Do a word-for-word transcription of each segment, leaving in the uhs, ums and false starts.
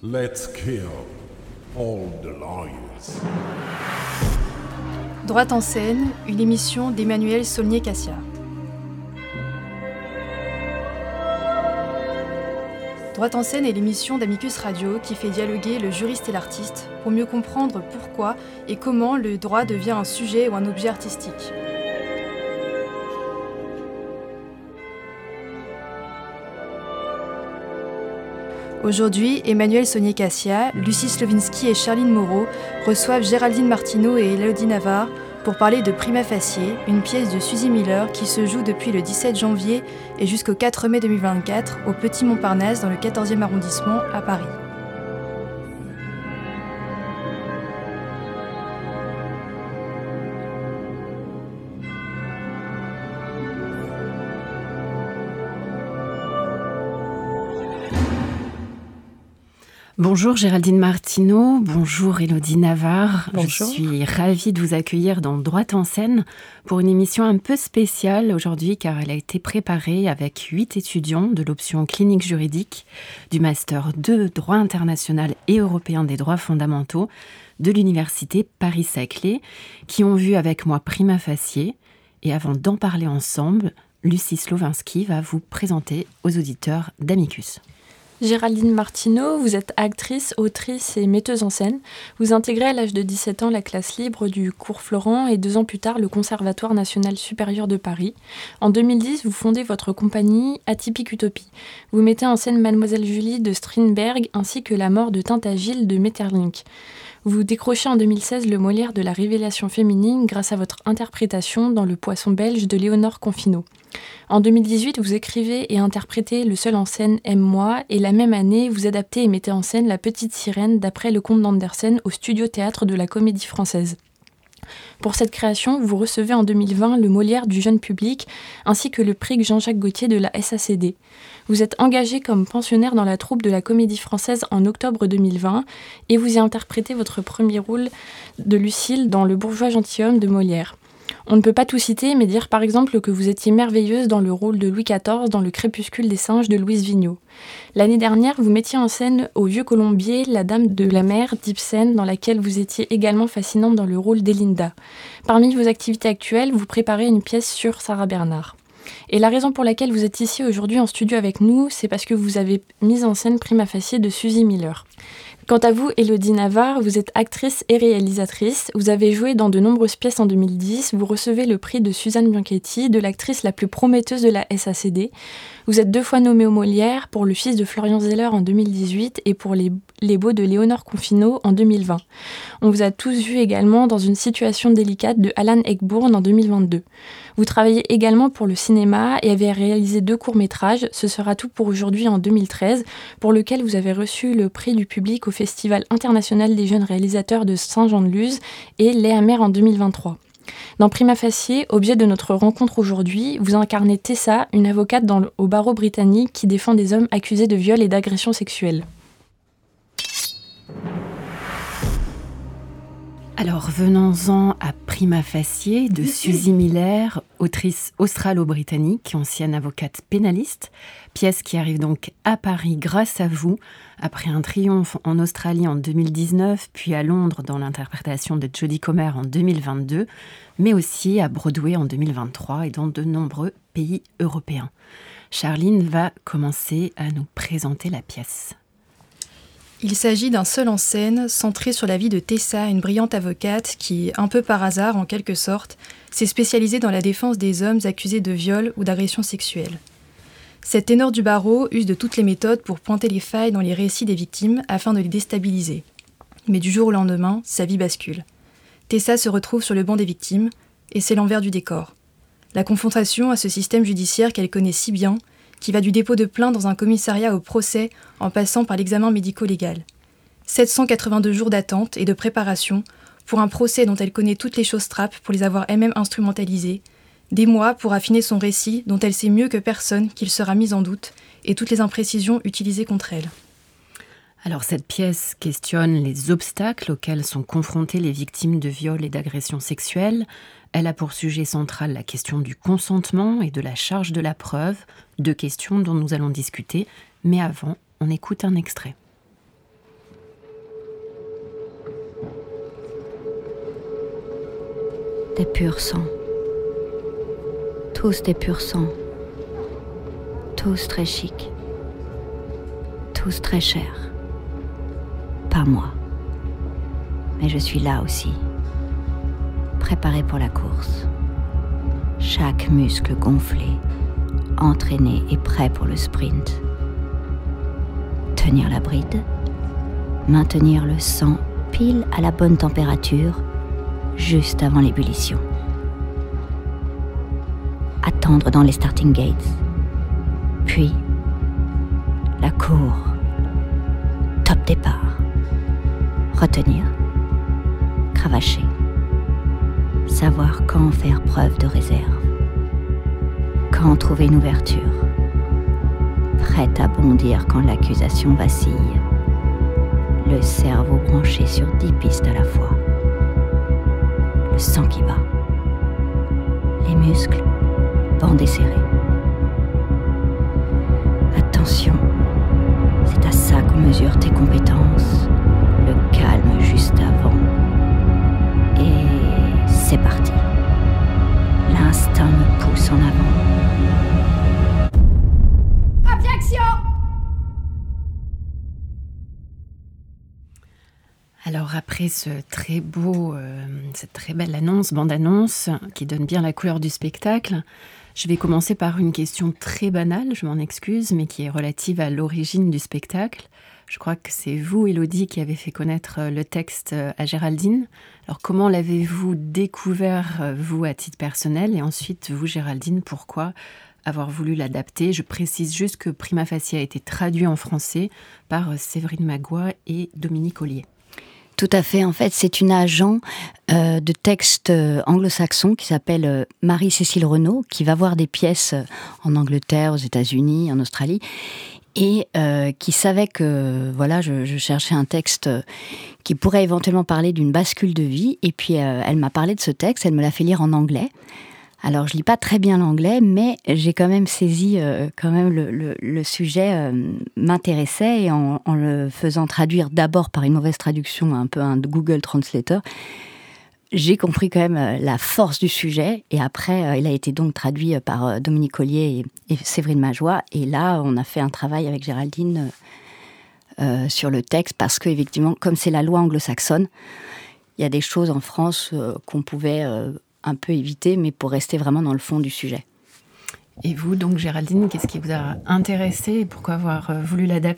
Let's kill all the lawyers. Droite en scène, une émission d'Emmanuel Saulnier-Cassia. Droite en scène est l'émission d'Amicus Radio qui fait dialoguer le juriste et l'artiste pour mieux comprendre pourquoi et comment le droit devient un sujet ou un objet artistique. Aujourd'hui, Emmanuel Saulnier-Cassia, Lucie Slowinski et Charline Moreau reçoivent Géraldine Martineau et Élodie Navarre pour parler de Prima Facie, une pièce de Suzy Miller qui se joue depuis le dix-sept janvier et jusqu'au quatre mai deux mille vingt-quatre au Petit Montparnasse dans le quatorzième arrondissement à Paris. Bonjour Géraldine Martineau, bonjour Élodie Navarre. Bonjour. Je suis ravie de vous accueillir dans Droite en scène pour une émission un peu spéciale aujourd'hui car elle a été préparée avec huit étudiants de l'option clinique juridique du Master deux droit international et européen des droits fondamentaux de l'Université Paris-Saclay qui ont vu avec moi Prima Facie. Et avant d'en parler ensemble, Lucie Slowinski va vous présenter aux auditeurs d'Amicus. Géraldine Martineau, vous êtes actrice, autrice et metteuse en scène. Vous intégrez à l'âge de dix-sept ans la classe libre du cours Florent et deux ans plus tard le Conservatoire national supérieur de Paris. En deux mille dix, vous fondez votre compagnie Atypique Utopie. Vous mettez en scène Mademoiselle Julie de Strindberg ainsi que La mort de Tintagiles de Maeterlinck. Vous décrochez en deux mille seize le Molière de la révélation féminine grâce à votre interprétation dans Le Poisson belge de Léonore Confino. En deux mille dix-huit, vous écrivez et interprétez le seul en scène Aime-moi et la même année, vous adaptez et mettez en scène La Petite Sirène d'après le conte d'Andersen au Studio Théâtre de la Comédie Française. Pour cette création, vous recevez en deux mille vingt le Molière du jeune public ainsi que le prix Jean-Jacques Gaultier de la S A C D. Vous êtes engagé comme pensionnaire dans la troupe de la Comédie Française en octobre deux mille vingt et vous y interprétez votre premier rôle de Lucille dans Le bourgeois gentilhomme de Molière. On ne peut pas tout citer, mais dire par exemple que vous étiez merveilleuse dans le rôle de Louis quatorze dans Le crépuscule des singes de Louise Vigneault. L'année dernière, vous mettiez en scène au Vieux Colombier La Dame de la Mer d'Ibsen, dans laquelle vous étiez également fascinante dans le rôle d'Elinda. Parmi vos activités actuelles, vous préparez une pièce sur Sarah Bernard. Et la raison pour laquelle vous êtes ici aujourd'hui en studio avec nous, c'est parce que vous avez mis en scène Prima Facie de Suzy Miller. Quant à vous, Élodie Navarre, vous êtes actrice et réalisatrice. Vous avez joué dans de nombreuses pièces en deux mille dix. Vous recevez le prix de Suzanne Bianchetti, de l'actrice la plus prometteuse de la S A C D. Vous êtes deux fois nommée au Molière pour Le fils de Florian Zeller en deux mille dix-huit et pour Les, les Beaux de Léonore Confino en deux mille vingt. On vous a tous vu également dans Une situation délicate de Alan Ayckbourn en deux mille vingt-deux. Vous travaillez également pour le cinéma et avez réalisé deux courts-métrages. Ce sera tout pour aujourd'hui en deux mille treize, pour lequel vous avez reçu le prix du public au Festival international des jeunes réalisateurs de Saint-Jean-de-Luz et Lait amer en deux mille vingt-trois. Dans Prima Facie, objet de notre rencontre aujourd'hui, vous incarnez Tessa, une avocate dans le, au barreau britannique qui défend des hommes accusés de viol et d'agression sexuelle. Alors venons-en à Prima Facie de Suzy Miller, autrice australo-britannique, ancienne avocate pénaliste, pièce qui arrive donc à Paris grâce à vous, après un triomphe en Australie en deux mille dix-neuf, puis à Londres dans l'interprétation de Jodie Comer en deux mille vingt-deux, mais aussi à Broadway en deux mille vingt-trois et dans de nombreux pays européens. Charline va commencer à nous présenter la pièce. Il s'agit d'un seul en scène, centré sur la vie de Tessa, une brillante avocate qui, un peu par hasard en quelque sorte, s'est spécialisée dans la défense des hommes accusés de viol ou d'agression sexuelle. Cette ténor du barreau use de toutes les méthodes pour pointer les failles dans les récits des victimes afin de les déstabiliser. Mais du jour au lendemain, sa vie bascule. Tessa se retrouve sur le banc des victimes, et c'est l'envers du décor. La confrontation à ce système judiciaire qu'elle connaît si bien, qui va du dépôt de plainte dans un commissariat au procès en passant par l'examen médico-légal. sept cent quatre-vingt-deux jours d'attente et de préparation pour un procès dont elle connaît toutes les choses trappes pour les avoir elle-même instrumentalisées, des mois pour affiner son récit dont elle sait mieux que personne qu'il sera mis en doute et toutes les imprécisions utilisées contre elle. Alors cette pièce questionne les obstacles auxquels sont confrontées les victimes de viols et d'agressions sexuelles. Elle a pour sujet central la question du consentement et de la charge de la preuve, deux questions dont nous allons discuter. Mais avant, on écoute un extrait. des purs sang. Tous des purs sang. Tous très chics. Tous très chers. Pas moi. Mais je suis là aussi. Préparée pour la course. Chaque muscle gonflé, entraîné et prêt pour le sprint. Tenir la bride. Maintenir le sang pile à la bonne température, juste avant l'ébullition. Attendre dans les starting gates. Puis, la cour. Top départ. Retenir. Cravacher. Savoir quand faire preuve de réserve. Quand trouver une ouverture. Prête à bondir quand l'accusation vacille. Le cerveau branché sur dix pistes à la fois. Le sang qui bat. Les muscles bandés serrés. Attention, c'est à ça qu'on mesure tes compétences. Le calme juste avant. Et c'est parti. L'instinct me pousse en avant. Objection! Alors après ce très beau, euh, cette très belle annonce, bande-annonce, qui donne bien la couleur du spectacle, je vais commencer par une question très banale, je m'en excuse, mais qui est relative à l'origine du spectacle. Je crois que c'est vous, Élodie, qui avez fait connaître le texte à Géraldine. Alors comment l'avez-vous découvert, vous, à titre personnel, et ensuite, vous, Géraldine, pourquoi avoir voulu l'adapter? Je précise juste que Prima Facie a été traduit en français par Séverine Magua et Dominique Ollier. Tout à fait. En fait, c'est une agent euh, de texte euh, anglo-saxon qui s'appelle euh, Marie-Cécile Renaud, qui va voir des pièces euh, en Angleterre, aux États-Unis, en Australie, et euh, qui savait que voilà, je, je cherchais un texte euh, qui pourrait éventuellement parler d'une bascule de vie. Et puis, euh, elle m'a parlé de ce texte, elle me l'a fait lire en anglais. Alors, je lis pas très bien l'anglais, mais j'ai quand même saisi euh, quand même le, le, le sujet euh, m'intéressait, et en, en le faisant traduire d'abord par une mauvaise traduction, un peu un Google Translator, j'ai compris quand même euh, la force du sujet. Et après, euh, il a été donc traduit par euh, Dominique Ollier et, et Séverine Magua. Et là, on a fait un travail avec Géraldine euh, euh, sur le texte, parce que effectivement, comme c'est la loi anglo-saxonne, il y a des choses en France euh, qu'on pouvait euh, un peu éviter, mais pour rester vraiment dans le fond du sujet. Et vous, donc, Géraldine, qu'est-ce qui vous a intéressé et pourquoi avoir voulu l'adapter ?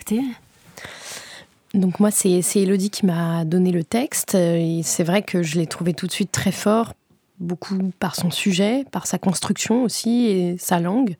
Donc moi, c'est, c'est Élodie qui m'a donné le texte, et c'est vrai que je l'ai trouvé tout de suite très fort, beaucoup par son sujet, par sa construction aussi, et sa langue.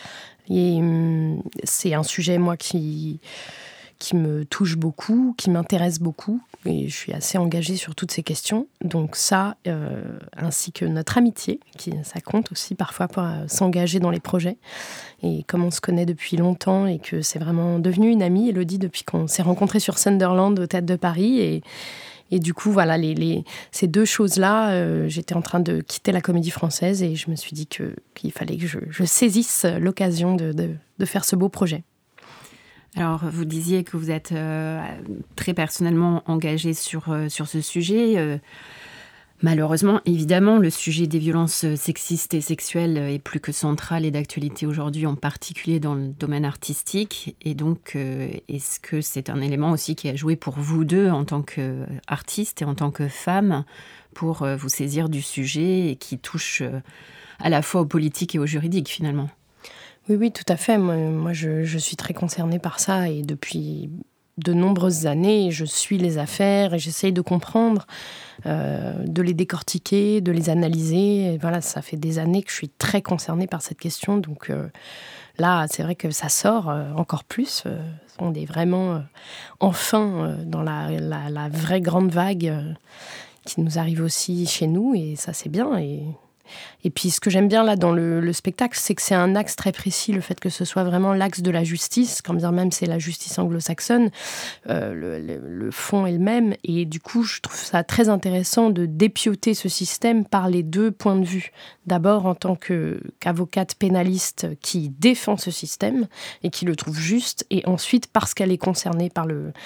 Et hum, c'est un sujet, moi, qui... qui me touche beaucoup, qui m'intéresse beaucoup, et je suis assez engagée sur toutes ces questions. Donc ça, euh, ainsi que notre amitié, qui, ça compte aussi parfois pour euh, s'engager dans les projets. Et comme on se connaît depuis longtemps et que c'est vraiment devenu une amie, Élodie, depuis qu'on s'est rencontrés sur Sunderland au Théâtre de Paris. Et, et du coup, voilà, les, les, ces deux choses-là, euh, j'étais en train de quitter la Comédie Française et je me suis dit que, qu'il fallait que je, je saisisse l'occasion de, de, de faire ce beau projet. Alors, vous disiez que vous êtes euh, très personnellement engagée sur, euh, sur ce sujet. Euh, malheureusement, évidemment, le sujet des violences sexistes et sexuelles est plus que central et d'actualité aujourd'hui, en particulier dans le domaine artistique. Et donc, euh, est-ce que c'est un élément aussi qui a joué pour vous deux en tant qu'artiste et en tant que femme pour euh, vous saisir du sujet et qui touche euh, à la fois au politique et au juridique, finalement ? Oui, oui, tout à fait. Moi, moi je, je suis très concernée par ça, et depuis de nombreuses années, je suis les affaires et j'essaye de comprendre, euh, de les décortiquer, de les analyser. Et voilà, ça fait des années que je suis très concernée par cette question. Donc euh, là, c'est vrai que ça sort euh, encore plus. Euh, on est vraiment euh, enfin euh, dans la, la, la vraie grande vague euh, qui nous arrive aussi chez nous, et ça, c'est bien. Et... Et puis ce que j'aime bien là dans le, le spectacle, c'est que c'est un axe très précis, le fait que ce soit vraiment l'axe de la justice, quand bien même c'est la justice anglo-saxonne, euh, le, le, le fond est le même, et du coup je trouve ça très intéressant de dépioter ce système par les deux points de vue. D'abord en tant que, qu'avocate pénaliste qui défend ce système et qui le trouve juste, et ensuite parce qu'elle est concernée par le...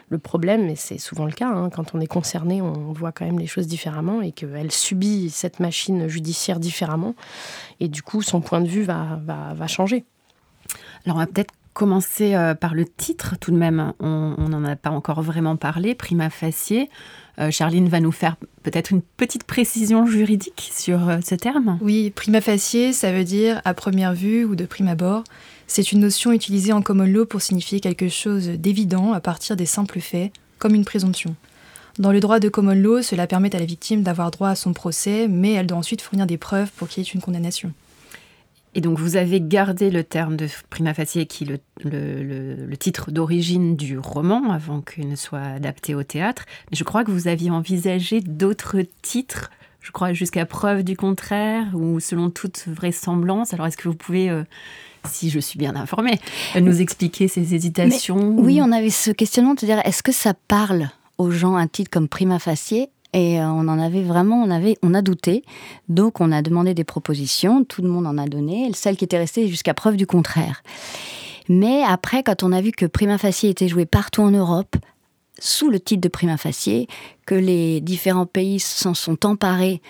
Le problème, et c'est souvent le cas, hein, quand on est concerné, on voit quand même les choses différemment et qu'elle subit cette machine judiciaire différemment. Et du coup, son point de vue va, va, va changer. Alors, on va peut-être commencer euh, par le titre tout de même. On n'en a pas encore vraiment parlé, prima facie. Euh, Charline va nous faire peut-être une petite précision juridique sur euh, ce terme. Oui, prima facie, ça veut dire à première vue ou de prime abord. C'est une notion utilisée en common law pour signifier quelque chose d'évident à partir des simples faits, comme une présomption. Dans le droit de common law, cela permet à la victime d'avoir droit à son procès, mais elle doit ensuite fournir des preuves pour qu'il y ait une condamnation. Et donc, vous avez gardé le terme de prima facie, qui est le, le, le, le titre d'origine du roman, avant qu'il ne soit adapté au théâtre. Mais je crois que vous aviez envisagé d'autres titres, je crois jusqu'à preuve du contraire, ou selon toute vraisemblance. Alors, est-ce que vous pouvez, euh, si je suis bien informée, nous expliquer ces hésitations? Mais, oui, on avait ce questionnement de dire, est-ce que ça parle aux gens un titre comme prima facie? Et on en avait vraiment, on, avait, on a douté. Donc, on a demandé des propositions. Tout le monde en a donné. Celle qui était restée jusqu'à preuve du contraire. Mais après, quand on a vu que prima facie était joué partout en Europe, sous le titre de prima facie, que les différents pays s'en sont emparés,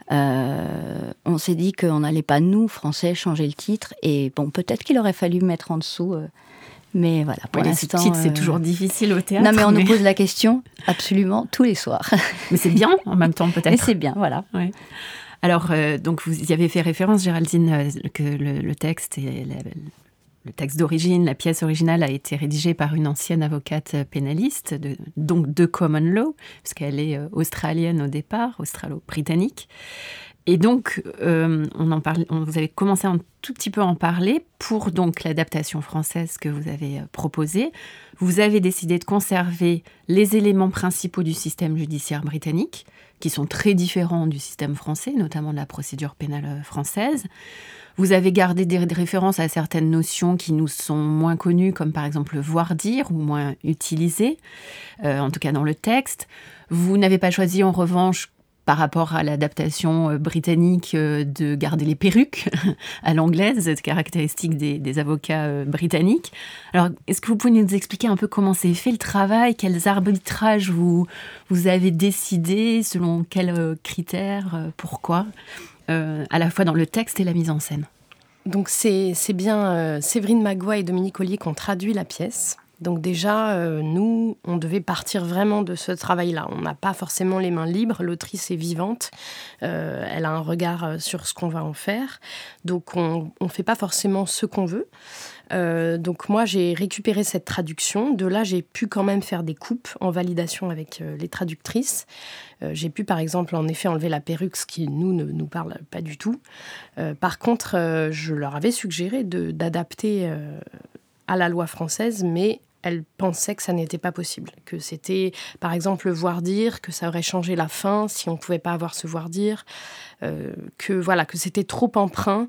euh, on s'est dit qu'on n'allait pas, nous, Français, changer le titre. Et bon, peut-être qu'il aurait fallu mettre en dessous... Euh, Mais voilà, pour oui, l'instant... Ce titre, c'est euh... toujours difficile au théâtre. Non, mais on mais... nous pose la question absolument tous les soirs. Mais c'est bien, en même temps, peut-être. Mais c'est bien, voilà. Ouais. Alors, euh, donc, vous y avez fait référence, Géraldine, euh, que le, le texte, et la, le texte d'origine, la pièce originale a été rédigée par une ancienne avocate pénaliste, de, donc de common law, puisqu'elle est euh, australienne au départ, australo-britannique. Et donc, euh, on en parle, on, vous avez commencé un tout petit peu à en parler pour donc l'adaptation française que vous avez proposée. Vous avez décidé de conserver les éléments principaux du système judiciaire britannique, qui sont très différents du système français, notamment de la procédure pénale française. Vous avez gardé des, des références à certaines notions qui nous sont moins connues, comme par exemple le voir-dire, ou moins utilisées, euh, en tout cas dans le texte. Vous n'avez pas choisi en revanche, par rapport à l'adaptation britannique, de garder les perruques à l'anglaise, caractéristique des, des avocats britanniques. Alors, est-ce que vous pouvez nous expliquer un peu comment s'est fait le travail, quels arbitrages vous, vous avez décidé, selon quels critères, pourquoi, euh, à la fois dans le texte et la mise en scène? Donc c'est, c'est bien euh, Séverine Magua et Dominique Ollier qui ont traduit la pièce. Donc déjà, euh, nous, on devait partir vraiment de ce travail-là. On n'a pas forcément les mains libres. L'autrice est vivante. Euh, elle a un regard sur ce qu'on va en faire. Donc on ne fait pas forcément ce qu'on veut. Euh, donc moi, j'ai récupéré cette traduction. De là, j'ai pu quand même faire des coupes en validation avec euh, les traductrices. Euh, j'ai pu, par exemple, en effet, enlever la perruque, ce qui, nous, ne nous parle pas du tout. Euh, par contre, euh, je leur avais suggéré de, d'adapter euh, à la loi française, mais elle pensait que ça n'était pas possible, que c'était, par exemple, le voir-dire, que ça aurait changé la fin si on ne pouvait pas avoir ce voir-dire, euh, que, voilà, que c'était trop emprunt.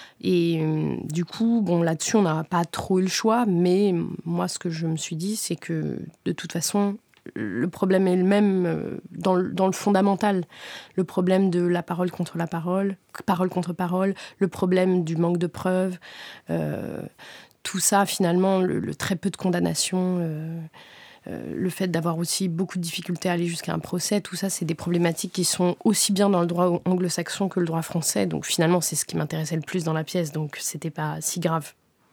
Et euh, du coup, bon, là-dessus, on n'a pas trop eu le choix, mais moi, ce que je me suis dit, c'est que, de toute façon, le problème est le même dans le, dans le fondamental. Le problème de la parole contre la parole, parole contre parole, le problème du manque de preuves, euh, tout ça, finalement, le, le très peu de condamnations, euh, euh, le fait d'avoir aussi beaucoup de difficultés à aller jusqu'à un procès, tout ça, c'est des problématiques qui sont aussi bien dans le droit anglo-saxon que le droit français. Donc finalement, c'est ce qui m'intéressait le plus dans la pièce, donc c'était pas si grave.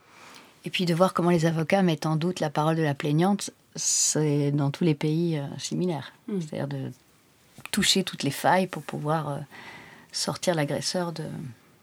Et puis de voir comment les avocats mettent en doute la parole de la plaignante, c'est dans tous les pays euh, similaire. Mmh. C'est-à-dire de toucher toutes les failles pour pouvoir euh, sortir l'agresseur de, de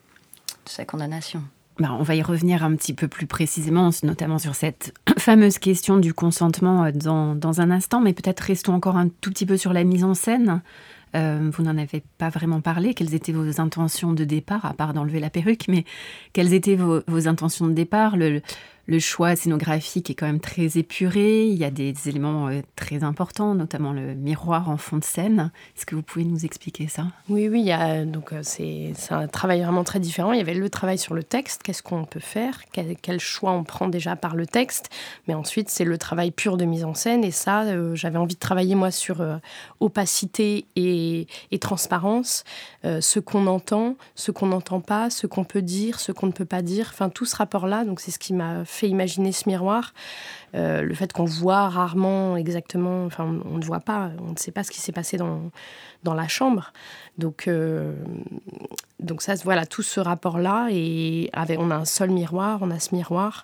sa condamnation. Ben, on va y revenir un petit peu plus précisément, notamment sur cette fameuse question du consentement dans, dans un instant, mais peut-être restons encore un tout petit peu sur la mise en scène. Euh, vous n'en avez pas vraiment parlé. Quelles étaient vos intentions de départ, à part d'enlever la perruque, mais quelles étaient vos, vos intentions de départ? le, le choix scénographique est quand même très épuré. Il y a des éléments euh, très importants, notamment le miroir en fond de scène. Est-ce que vous pouvez nous expliquer ça? Oui, oui. Il y a, donc, c'est, c'est un travail vraiment très différent. Il y avait le travail sur le texte. Qu'est-ce qu'on peut faire? Quel, quel choix on prend déjà par le texte? Mais ensuite, c'est le travail pur de mise en scène. Et ça, euh, j'avais envie de travailler, moi, sur euh, opacité et, et transparence. Euh, ce qu'on entend, ce qu'on n'entend pas, ce qu'on peut dire, ce qu'on ne peut pas dire. Enfin, tout ce rapport-là, donc c'est ce qui m'a fait fait imaginer ce miroir. Euh, le fait qu'on voit rarement exactement, enfin on, on ne voit pas, on ne sait pas ce qui s'est passé dans, dans la chambre. Donc, euh, donc ça, voilà, tout ce rapport-là, et avec, on a un seul miroir, on a ce miroir.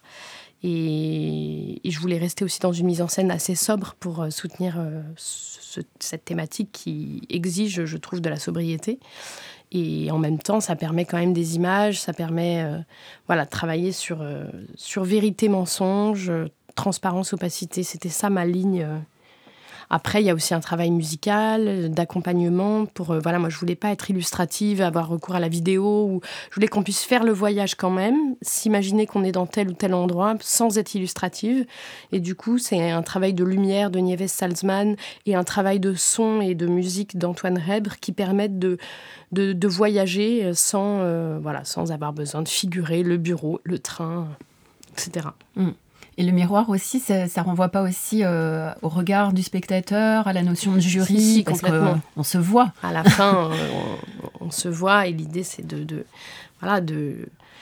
Et, et je voulais rester aussi dans une mise en scène assez sobre pour euh, soutenir euh, ce, cette thématique qui exige, je trouve, de la sobriété. Et en même temps, ça permet quand même des images, ça permet euh, voilà, de travailler sur, euh, sur vérité, mensonge, euh, transparence, opacité. C'était ça ma ligne. Euh. Après, il y a aussi un travail musical, d'accompagnement. Pour, euh, voilà, moi, je ne voulais pas être illustrative, avoir recours à la vidéo. Ou... Je voulais qu'on puisse faire le voyage quand même, s'imaginer qu'on est dans tel ou tel endroit sans être illustrative. Et du coup, c'est un travail de lumière de Nieves Salzman et un travail de son et de musique d'Antoine Rebre qui permettent de, de, de voyager sans, euh, voilà, sans avoir besoin de figurer le bureau, le train, et cetera. Mmh. Et le miroir aussi, ça, ça renvoie pas aussi euh, au regard du spectateur, à la notion de jury, si, si, parce complètement. qu'on se voit. À la fin, on, on se voit, et l'idée, c'est de, de, voilà, de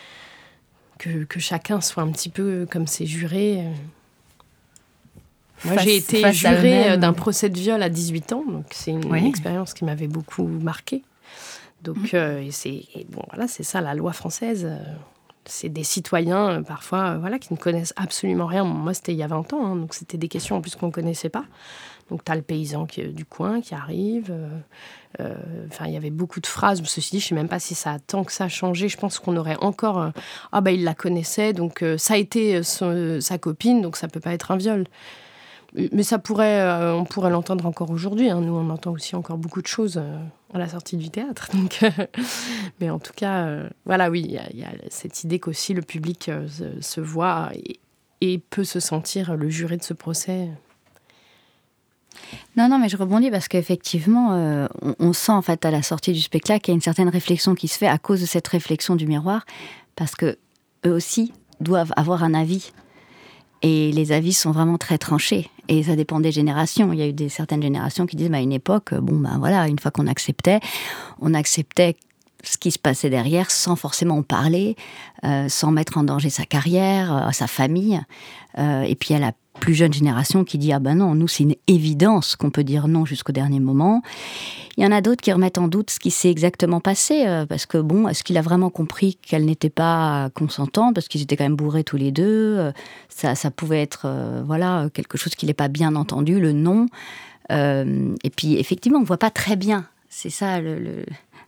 que, que chacun soit un petit peu comme ses jurés. Moi, face, j'ai été jurée d'un procès de viol à dix-huit ans, donc c'est une, oui. une expérience qui m'avait beaucoup marquée. Donc, mmh. euh, et c'est, et bon, voilà, c'est ça, la loi française. C'est des citoyens, euh, parfois, euh, voilà, qui ne connaissent absolument rien. Moi, c'était il y a vingt ans, hein, donc c'était des questions en plus qu'on ne connaissait pas. Donc, tu as le paysan qui, du coin qui arrive. Euh, euh, enfin, il y avait beaucoup de phrases. Ceci dit, je ne sais même pas si ça a tant que ça a changé. Je pense qu'on aurait encore... Euh, ah, bah, il la connaissait, donc euh, ça a été son, sa copine, donc ça ne peut pas être un viol. Mais ça pourrait, euh, on pourrait l'entendre encore aujourd'hui. Hein. Nous, on entend aussi encore beaucoup de choses euh, à la sortie du théâtre. Donc, euh, mais en tout cas, euh, voilà, oui, il y, y a cette idée qu'aussi le public euh, se, se voit et, et peut se sentir le juré de ce procès. Non, non, mais je rebondis parce qu'effectivement, euh, on, on sent en fait à la sortie du spectacle qu'il y a une certaine réflexion qui se fait à cause de cette réflexion du miroir, parce que eux aussi doivent avoir un avis. Et les avis sont vraiment très tranchés. Et ça dépend des générations. Il y a eu des, certaines générations qui disent, bah, à une époque, bon, ben voilà, une fois qu'on acceptait, on acceptait ce qui se passait derrière sans forcément en parler, euh, sans mettre en danger sa carrière, euh, sa famille. Euh, et puis il y a la plus jeune génération qui dit, ah ben non, nous c'est une évidence qu'on peut dire non jusqu'au dernier moment. Il y en a d'autres qui remettent en doute ce qui s'est exactement passé, euh, parce que bon, est-ce qu'il a vraiment compris qu'elle n'était pas consentante, parce qu'ils étaient quand même bourrés tous les deux, euh, ça, ça pouvait être euh, voilà, quelque chose qui n'est pas bien entendu, le non. Euh, et puis effectivement, on ne voit pas très bien, c'est ça le... le...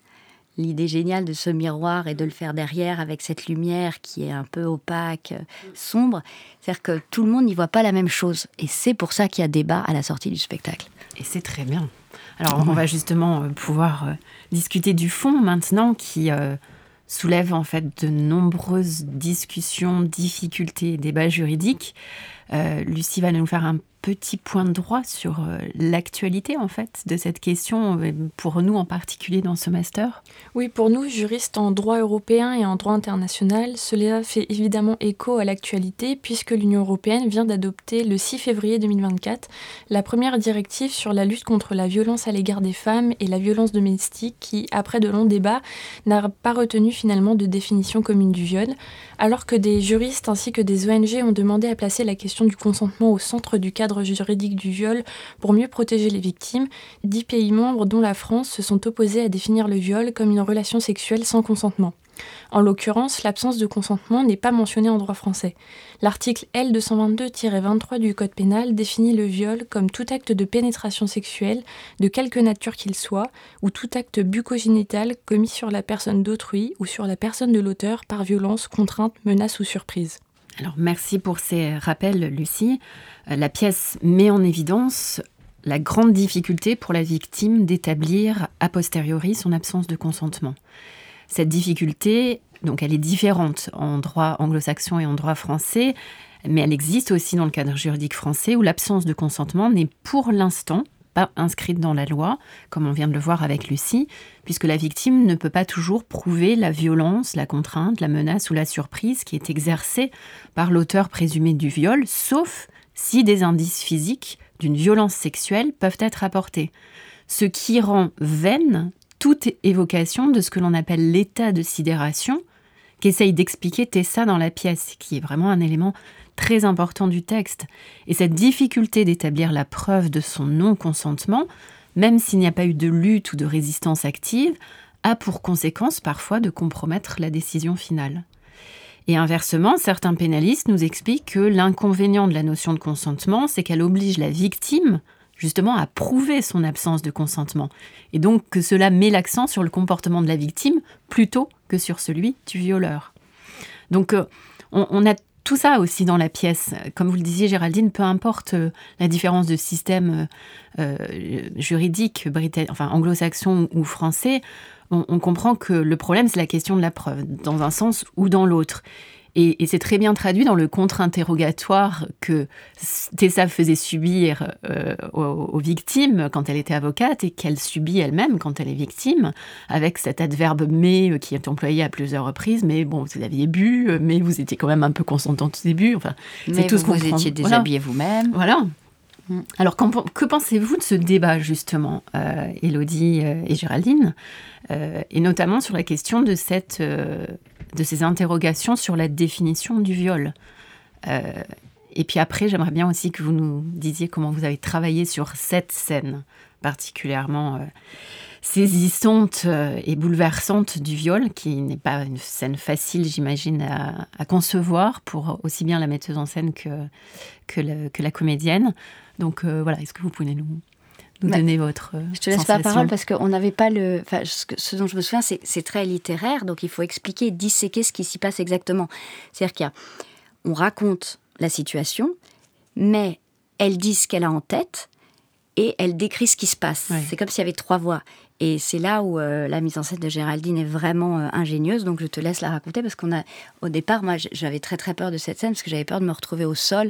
l'idée géniale de ce miroir et de le faire derrière avec cette lumière qui est un peu opaque, sombre. C'est-à-dire que tout le monde n'y voit pas la même chose. Et c'est pour ça qu'il y a débat à la sortie du spectacle. Et c'est très bien. Alors, on va justement pouvoir discuter du fond maintenant qui euh, soulève en fait de nombreuses discussions, difficultés, débats juridiques. Euh, Lucie va nous faire un petit point de droit sur euh, l'actualité en fait de cette question, pour nous en particulier dans ce master. Oui, pour nous, juristes en droit européen et en droit international, cela fait évidemment écho à l'actualité puisque l'Union européenne vient d'adopter le six février deux mille vingt-quatre la première directive sur la lutte contre la violence à l'égard des femmes et la violence domestique qui, après de longs débats, n'a pas retenu finalement de définition commune du viol, alors que des juristes ainsi que des O N G ont demandé à placer la question du consentement au centre du cadre juridique du viol pour mieux protéger les victimes. Dix pays membres, dont la France, se sont opposés à définir le viol comme une relation sexuelle sans consentement. En l'occurrence, l'absence de consentement n'est pas mentionnée en droit français. L'article L deux cent vingt-deux tiret vingt-trois du Code pénal définit le viol comme tout acte de pénétration sexuelle, de quelque nature qu'il soit, ou tout acte bucco-génital commis sur la personne d'autrui ou sur la personne de l'auteur par violence, contrainte, menace ou surprise. Alors, merci pour ces rappels, Lucie. La pièce met en évidence la grande difficulté pour la victime d'établir a posteriori son absence de consentement. Cette difficulté, donc, elle est différente en droit anglo-saxon et en droit français, mais elle existe aussi dans le cadre juridique français où l'absence de consentement n'est pour l'instant pas inscrite dans la loi, comme on vient de le voir avec Lucie, puisque la victime ne peut pas toujours prouver la violence, la contrainte, la menace ou la surprise qui est exercée par l'auteur présumé du viol, sauf si des indices physiques d'une violence sexuelle peuvent être apportés. Ce qui rend vaine toute évocation de ce que l'on appelle l'état de sidération, qu'essaye d'expliquer Tessa dans la pièce, qui est vraiment un élément très important du texte. Et cette difficulté d'établir la preuve de son non-consentement, même s'il n'y a pas eu de lutte ou de résistance active, a pour conséquence parfois de compromettre la décision finale. Et inversement, certains pénalistes nous expliquent que l'inconvénient de la notion de consentement, c'est qu'elle oblige la victime justement à prouver son absence de consentement. Et donc que cela met l'accent sur le comportement de la victime plutôt que sur celui du violeur. Donc euh, on, on a tout ça aussi dans la pièce. Comme vous le disiez, Géraldine, peu importe euh, la différence de système euh, juridique, britannique, enfin anglo-saxon ou français, on, on comprend que le problème, c'est la question de la preuve, dans un sens ou dans l'autre. Et, et c'est très bien traduit dans le contre-interrogatoire que Tessa faisait subir euh, aux, aux victimes quand elle était avocate et qu'elle subit elle-même quand elle est victime, avec cet adverbe « mais » qui est employé à plusieurs reprises. Mais bon, vous aviez bu, mais vous étiez quand même un peu consentante au début. Enfin, mais c'est tout vous, ce qu'on vous prend. étiez déshabillée voilà. vous-même. Voilà. Mm. Alors, que pensez-vous de ce débat, justement, euh, Élodie euh, et Géraldine, euh, et notamment sur la question de cette... Euh, de ces interrogations sur la définition du viol. Euh, et puis après, j'aimerais bien aussi que vous nous disiez comment vous avez travaillé sur cette scène particulièrement euh, saisissante euh, et bouleversante du viol, qui n'est pas une scène facile, j'imagine, à, à concevoir pour aussi bien la metteuse en scène que, que, le, que la comédienne. Donc euh, voilà, est-ce que vous pouvez nous... nous bah, donner votre euh, Je te laisse sensation. la parole parce qu'on n'avait pas le... Enfin, ce, que, ce dont je me souviens, c'est, c'est très littéraire, donc il faut expliquer, disséquer ce qui s'y passe exactement. C'est-à-dire qu'il y a... On raconte la situation, mais elle dit ce qu'elle a en tête et elle décrit ce qui se passe. Ouais. C'est comme s'il y avait trois voix. Et c'est là où euh, la mise en scène de Géraldine est vraiment euh, ingénieuse, donc je te laisse la raconter parce qu'on a... Au départ, moi, j'avais très très peur de cette scène parce que j'avais peur de me retrouver au sol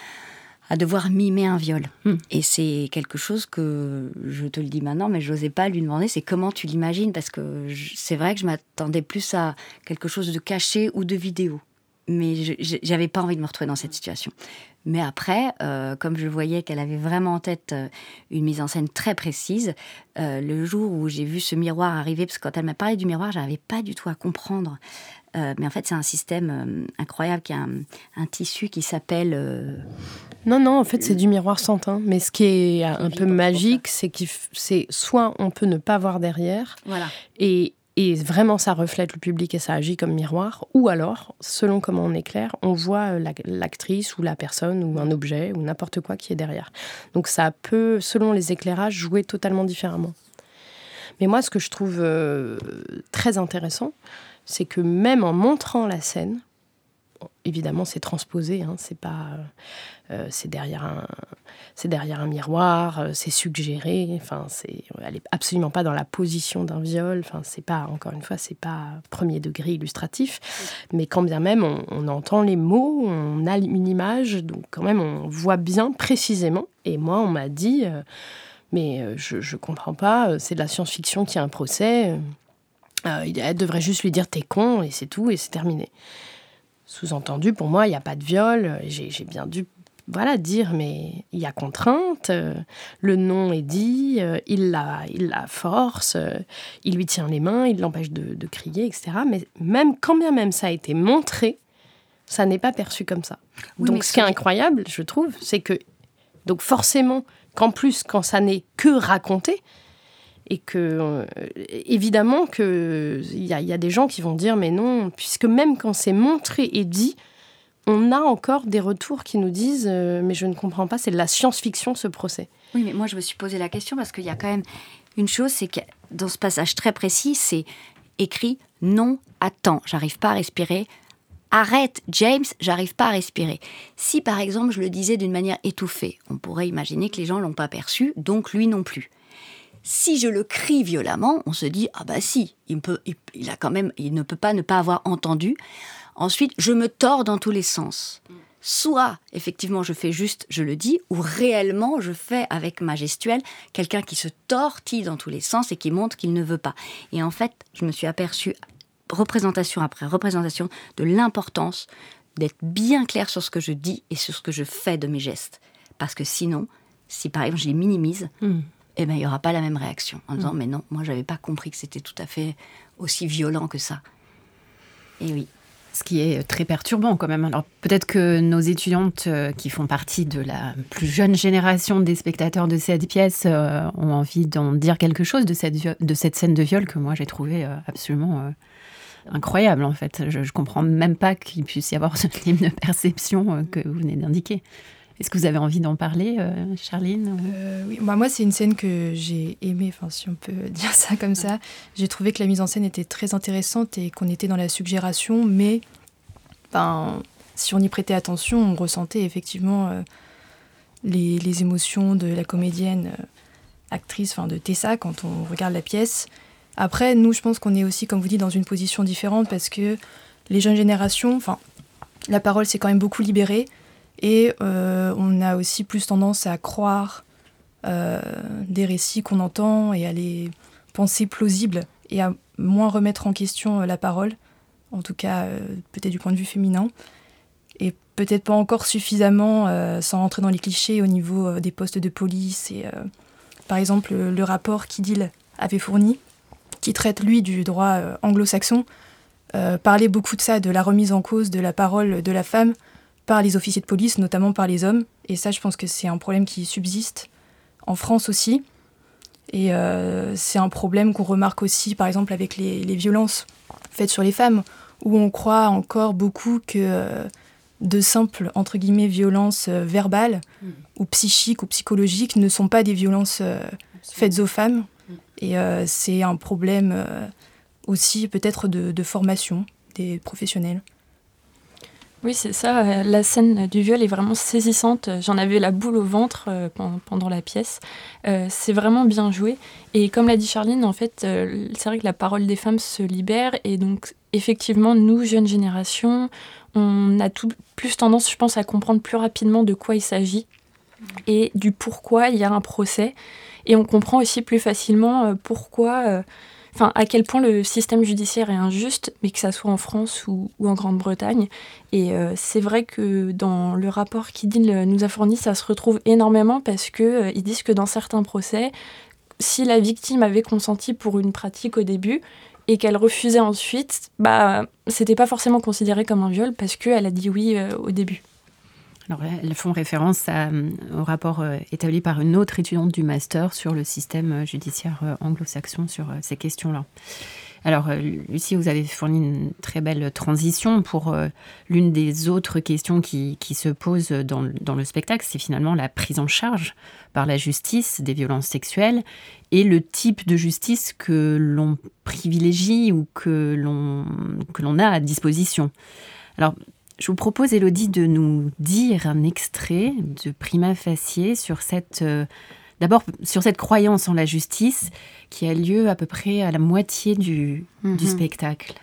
à devoir mimer un viol. Mmh. Et c'est quelque chose que, je te le dis maintenant, mais je n'osais pas lui demander, c'est comment tu l'imagines, parce que je, c'est vrai que je m'attendais plus à quelque chose de caché ou de vidéo. Mais je n'avais pas envie de me retrouver dans cette situation. Mais après, euh, comme je voyais qu'elle avait vraiment en tête euh, une mise en scène très précise, euh, le jour où j'ai vu ce miroir arriver, parce que quand elle m'a parlé du miroir, je n'arrivais pas du tout à comprendre. Euh, mais en fait, c'est un système euh, incroyable, qui a un, un tissu qui s'appelle... Euh... Non, non, en fait, c'est du miroir sans teint. Mais ce qui est un peu magique, c'est que c'est soit on peut ne pas voir derrière, voilà. et, et vraiment ça reflète le public et ça agit comme miroir, ou alors, selon comment on éclaire, on voit la, l'actrice ou la personne ou un objet ou n'importe quoi qui est derrière. Donc ça peut, selon les éclairages, jouer totalement différemment. Mais moi, ce que je trouve euh, très intéressant, c'est que même en montrant la scène, bon, évidemment c'est transposé, hein, c'est pas, euh, c'est derrière un, c'est derrière un miroir, euh, c'est suggéré, enfin c'est, elle est absolument pas dans la position d'un viol, enfin c'est pas, encore une fois, c'est pas premier degré illustratif, mais quand bien même on, on entend les mots, on a une image, donc quand même on voit bien précisément. Et moi on m'a dit, euh, mais euh, je je comprends pas, c'est de la science-fiction qui a un procès. Euh, Euh, elle devrait juste lui dire « t'es con » et c'est tout, et c'est terminé. Sous-entendu, pour moi, il n'y a pas de viol. J'ai, j'ai bien dû voilà, dire « mais il y a contrainte, euh, le non est dit, euh, il, la, il la force, euh, il lui tient les mains, il l'empêche de, de crier, et cetera » Mais même, quand bien même ça a été montré, ça n'est pas perçu comme ça. Oui, donc ce qui est incroyable, je trouve, c'est que donc forcément, qu'en plus, quand ça n'est que raconté, et que, euh, évidemment, qu'il y a, y a des gens qui vont dire « mais non », puisque même quand c'est montré et dit, on a encore des retours qui nous disent euh, « mais je ne comprends pas, c'est de la science-fiction ce procès ». Oui, mais moi je me suis posé la question parce qu'il y a quand même une chose, c'est que dans ce passage très précis, c'est écrit « non, attends, j'arrive pas à respirer ». Arrête, James, j'arrive pas à respirer. Si, par exemple, je le disais d'une manière étouffée, on pourrait imaginer que les gens l'ont pas perçu, donc lui non plus. Si je le crie violemment, on se dit « ah bah si, il, peut, il, il, a quand même, il ne peut pas ne pas avoir entendu ». Ensuite, je me tords dans tous les sens. Soit, effectivement, je fais juste, je le dis, ou réellement, je fais avec ma gestuelle quelqu'un qui se tortille dans tous les sens et qui montre qu'il ne veut pas. Et en fait, je me suis aperçue, représentation après représentation, de l'importance d'être bien clair sur ce que je dis et sur ce que je fais de mes gestes. Parce que sinon, si par exemple je les minimise, mm. eh ben, il n'y aura pas la même réaction. En disant, mm. mais non, moi je n'avais pas compris que c'était tout à fait aussi violent que ça. Et oui. Ce qui est très perturbant quand même. Alors peut-être que nos étudiantes euh, qui font partie de la plus jeune génération des spectateurs de cette pièce euh, ont envie d'en dire quelque chose de cette, viol- de cette scène de viol que moi j'ai trouvée euh, absolument euh, incroyable en fait. Je ne comprends même pas qu'il puisse y avoir ce type de perception euh, que vous venez d'indiquer. Est-ce que vous avez envie d'en parler, euh, Charline euh, Oui, bah moi c'est une scène que j'ai aimée, enfin si on peut dire ça comme ça. J'ai trouvé que la mise en scène était très intéressante et qu'on était dans la suggération, mais ben, si on y prêtait attention, on ressentait effectivement euh, les, les émotions de la comédienne euh, actrice, enfin de Tessa, quand on regarde la pièce. Après, nous, je pense qu'on est aussi, comme vous dites, dans une position différente parce que les jeunes générations, enfin, la parole s'est quand même beaucoup libérée. Et euh, on a aussi plus tendance à croire euh, des récits qu'on entend et à les penser plausibles et à moins remettre en question euh, la parole, en tout cas euh, peut-être du point de vue féminin, et peut-être pas encore suffisamment euh, sans rentrer dans les clichés au niveau euh, des postes de police. Et, euh, par exemple, le, le rapport qu'Idil avait fourni, qui traite lui du droit euh, anglo-saxon, euh, parlait beaucoup de ça, de la remise en cause de la parole de la femme par les officiers de police, notamment par les hommes. Et ça, je pense que c'est un problème qui subsiste en France aussi. Et euh, c'est un problème qu'on remarque aussi, par exemple, avec les, les violences faites sur les femmes, où on croit encore beaucoup que euh, de simples, entre guillemets, violences euh, verbales mmh. ou psychiques ou psychologiques ne sont pas des violences euh, faites aux femmes. Mmh. Et euh, c'est un problème euh, aussi peut-être de, de formation des professionnels. Oui, c'est ça. La scène du viol est vraiment saisissante. J'en avais la boule au ventre euh, pendant la pièce. Euh, c'est vraiment bien joué. Et comme l'a dit Charline, en fait, euh, c'est vrai que la parole des femmes se libère. Et donc, effectivement, nous, jeunes générations, on a tout, plus tendance, je pense, à comprendre plus rapidement de quoi il s'agit et du pourquoi il y a un procès. Et on comprend aussi plus facilement euh, pourquoi... Euh, Enfin, à quel point le système judiciaire est injuste, mais que ça soit en France ou, ou en Grande-Bretagne. Et euh, c'est vrai que dans le rapport qu'Idil nous a fourni, ça se retrouve énormément parce qu'ils euh, disent que dans certains procès, si la victime avait consenti pour une pratique au début et qu'elle refusait ensuite, bah, c'était pas forcément considéré comme un viol parce qu'elle a dit oui euh, au début. Alors, elles font référence à, au rapport euh, établi par une autre étudiante du master sur le système judiciaire euh, anglo-saxon sur euh, ces questions-là. Alors, euh, Lucie, vous avez fourni une très belle transition pour euh, l'une des autres questions qui, qui se posent dans, dans le spectacle, c'est finalement la prise en charge par la justice des violences sexuelles et le type de justice que l'on privilégie ou que l'on, que l'on a à disposition. Alors, je vous propose, Élodie, de nous dire un extrait de Prima Facie sur cette, euh, d'abord sur cette croyance en la justice qui a lieu à peu près à la moitié du, mmh. du spectacle.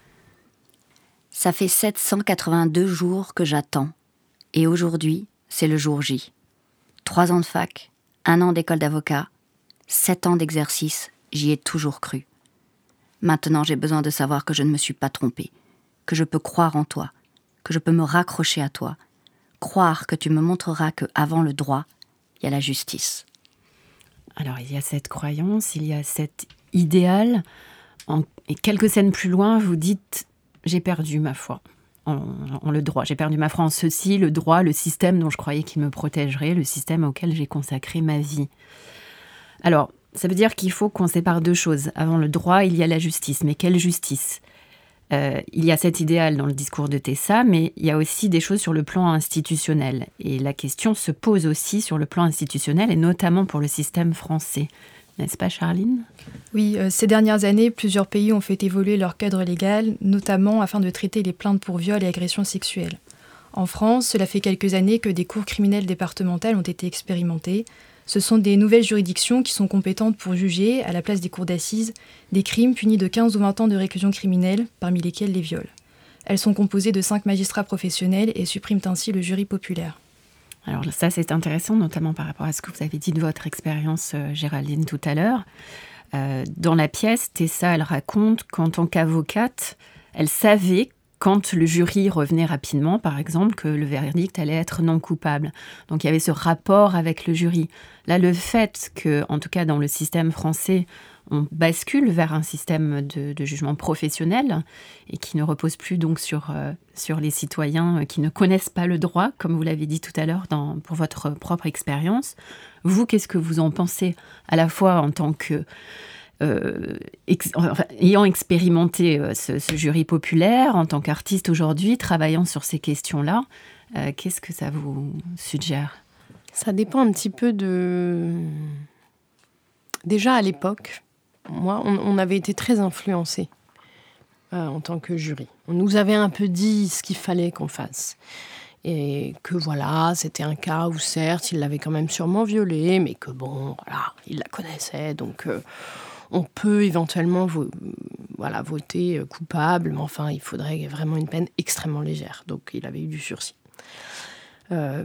Ça fait sept cent quatre-vingt-deux jours que j'attends. Et aujourd'hui, c'est le jour J. Trois ans de fac, un an d'école d'avocat, sept ans d'exercice, j'y ai toujours cru. Maintenant, j'ai besoin de savoir que je ne me suis pas trompée, que je peux croire en toi, que je peux me raccrocher à toi, croire que tu me montreras qu'avant le droit, il y a la justice. Alors, il y a cette croyance, il y a cet idéal. En, et quelques scènes plus loin, vous dites « j'ai perdu ma foi en, en le droit. J'ai perdu ma foi en ceci, le droit, le système dont je croyais qu'il me protégerait, le système auquel j'ai consacré ma vie. » Alors, ça veut dire qu'il faut qu'on sépare deux choses. Avant le droit, il y a la justice. Mais quelle justice ? Euh, il y a cet idéal dans le discours de Tessa, mais il y a aussi des choses sur le plan institutionnel. Et la question se pose aussi sur le plan institutionnel, et notamment pour le système français. N'est-ce pas, Charline ? Oui, euh, ces dernières années, plusieurs pays ont fait évoluer leur cadre légal, notamment afin de traiter les plaintes pour viol et agressions sexuelles. En France, cela fait quelques années que des cours criminelles départementales ont été expérimentées. Ce sont des nouvelles juridictions qui sont compétentes pour juger, à la place des cours d'assises, des crimes punis de quinze ou vingt ans de réclusion criminelle, parmi lesquels les viols. Elles sont composées de cinq magistrats professionnels et suppriment ainsi le jury populaire. Alors ça, c'est intéressant, notamment par rapport à ce que vous avez dit de votre expérience, euh, Géraldine, tout à l'heure. Euh, dans la pièce, Tessa, elle raconte qu'en tant qu'avocate, elle savait quand le jury revenait rapidement, par exemple, que le verdict allait être non coupable. Donc il y avait ce rapport avec le jury. Là, le fait que, en tout cas dans le système français, on bascule vers un système de, de jugement professionnel et qui ne repose plus donc sur, euh, sur les citoyens qui ne connaissent pas le droit, comme vous l'avez dit tout à l'heure dans, pour votre propre expérience. Vous, qu'est-ce que vous en pensez, à la fois en tant que Euh, ex- enfin, ayant expérimenté euh, ce, ce jury populaire, en tant qu'artiste aujourd'hui, travaillant sur ces questions-là, euh, qu'est-ce que ça vous suggère ? Ça dépend un petit peu de... Déjà, à l'époque, moi, on, on avait été très influencés euh, en tant que jury. On nous avait un peu dit ce qu'il fallait qu'on fasse. Et que voilà, c'était un cas où certes, il l'avait quand même sûrement violée, mais que bon, voilà, il la connaissait, donc... Euh, on peut éventuellement vo- voilà, voter coupable, mais enfin, il faudrait vraiment une peine extrêmement légère. Donc, il avait eu du sursis. Euh,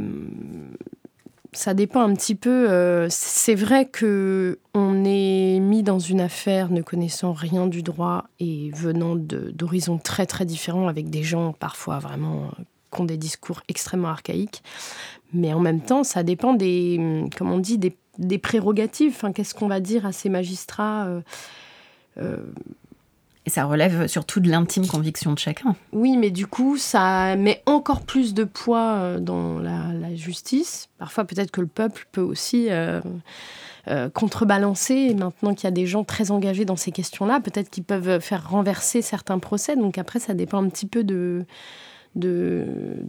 ça dépend un petit peu. Euh, c'est vrai qu'on est mis dans une affaire ne connaissant rien du droit et venant de, d'horizons très, très différents, avec des gens parfois vraiment euh, qui ont des discours extrêmement archaïques. Mais en même temps, ça dépend des, comme on dit, des des prérogatives. Enfin, qu'est-ce qu'on va dire à ces magistrats euh, euh... Et ça relève surtout de l'intime conviction de chacun. Oui, mais du coup, ça met encore plus de poids dans la, la justice. Parfois, peut-être que le peuple peut aussi euh, euh, contrebalancer. Maintenant qu'il y a des gens très engagés dans ces questions-là, peut-être qu'ils peuvent faire renverser certains procès. Donc après, ça dépend un petit peu de... de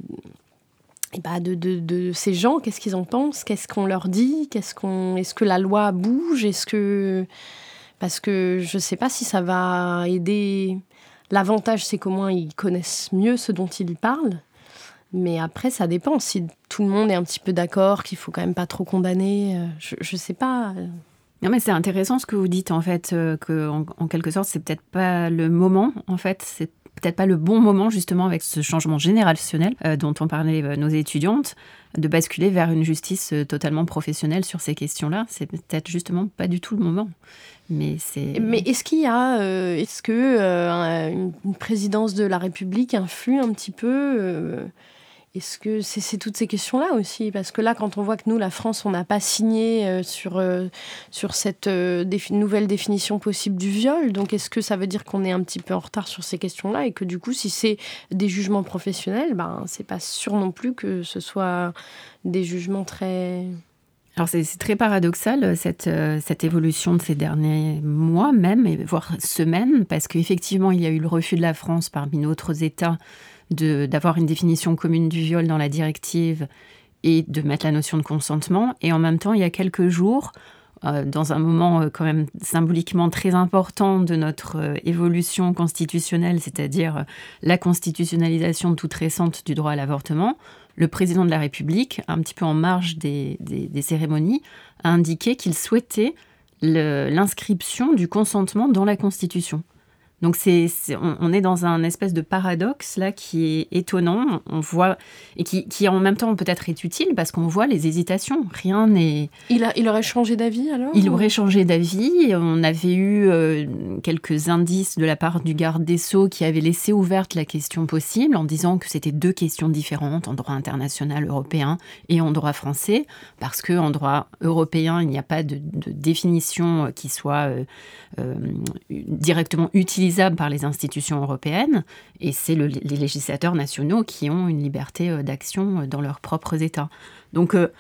Et bah de, de, de ces gens, qu'est-ce qu'ils en pensent ? Qu'est-ce qu'on leur dit ? Qu'est-ce qu'on... Est-ce que la loi bouge ? Est-ce que... Parce que je ne sais pas si ça va aider... L'avantage, c'est qu'au moins, ils connaissent mieux ce dont ils parlent. Mais après, ça dépend. Si tout le monde est un petit peu d'accord, qu'il ne faut quand même pas trop condamner, je ne sais pas... Non, mais c'est intéressant ce que vous dites, en fait, euh, qu'en en quelque sorte, c'est peut-être pas le moment, en fait, c'est peut-être pas le bon moment, justement, avec ce changement générationnel euh, dont ont parlé euh, nos étudiantes, de basculer vers une justice euh, totalement professionnelle sur ces questions-là. C'est peut-être justement pas du tout le moment. Mais, c'est... Mais est-ce qu'il y a, euh, est-ce que euh, une, une présidence de la République influe un petit peu euh, Est-ce que c'est, c'est toutes ces questions-là aussi ? Parce que là, quand on voit que nous, la France, on n'a pas signé euh, sur, euh, sur cette euh, défi- nouvelle définition possible du viol, donc est-ce que ça veut dire qu'on est un petit peu en retard sur ces questions-là et que du coup, si c'est des jugements professionnels, ben, c'est pas sûr non plus que ce soit des jugements très... Alors c'est, c'est très paradoxal, cette, euh, cette évolution de ces derniers mois même, et voire semaines, parce qu'effectivement, il y a eu le refus de la France parmi d'autres États de, d'avoir une définition commune du viol dans la directive et de mettre la notion de consentement. Et en même temps, il y a quelques jours, euh, dans un moment euh, quand même symboliquement très important de notre euh, évolution constitutionnelle, c'est-à-dire euh, la constitutionnalisation toute récente du droit à l'avortement, le président de la République, un petit peu en marge des, des, des cérémonies, a indiqué qu'il souhaitait le, l'inscription du consentement dans la Constitution. Donc c'est, c'est, on, on est dans un espèce de paradoxe là qui est étonnant, on voit, et qui, qui en même temps peut-être est utile parce qu'on voit les hésitations. Rien n'est... Il, a, il aurait changé d'avis alors ? Il aurait changé d'avis. On avait eu euh, quelques indices de la part du garde des Sceaux qui avait laissé ouverte la question possible en disant que c'était deux questions différentes en droit international européen et en droit français, parce qu'en droit européen, il n'y a pas de, de définition qui soit euh, euh, directement utilisée par les institutions européennes, et c'est le, les législateurs nationaux qui ont une liberté d'action dans leurs propres États. Donc, euh,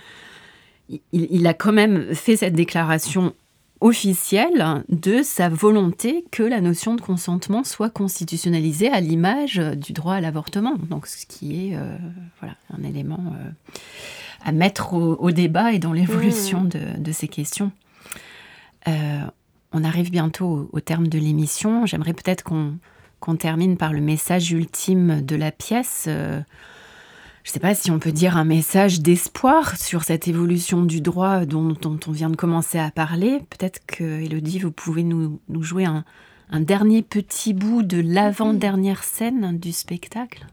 il, il a quand même fait cette déclaration officielle de sa volonté que la notion de consentement soit constitutionnalisée à l'image du droit à l'avortement. Donc, ce qui est euh, voilà, un élément euh, à mettre au, au débat et dans l'évolution mmh. de, de ces questions. Euh, On arrive bientôt au, au terme de l'émission. J'aimerais peut-être qu'on, qu'on termine par le message ultime de la pièce. Euh, je ne sais pas si on peut dire un message d'espoir sur cette évolution du droit dont, dont on vient de commencer à parler. Peut-être que, Élodie, vous pouvez nous, nous jouer un, un dernier petit bout de l'avant-dernière scène du spectacle.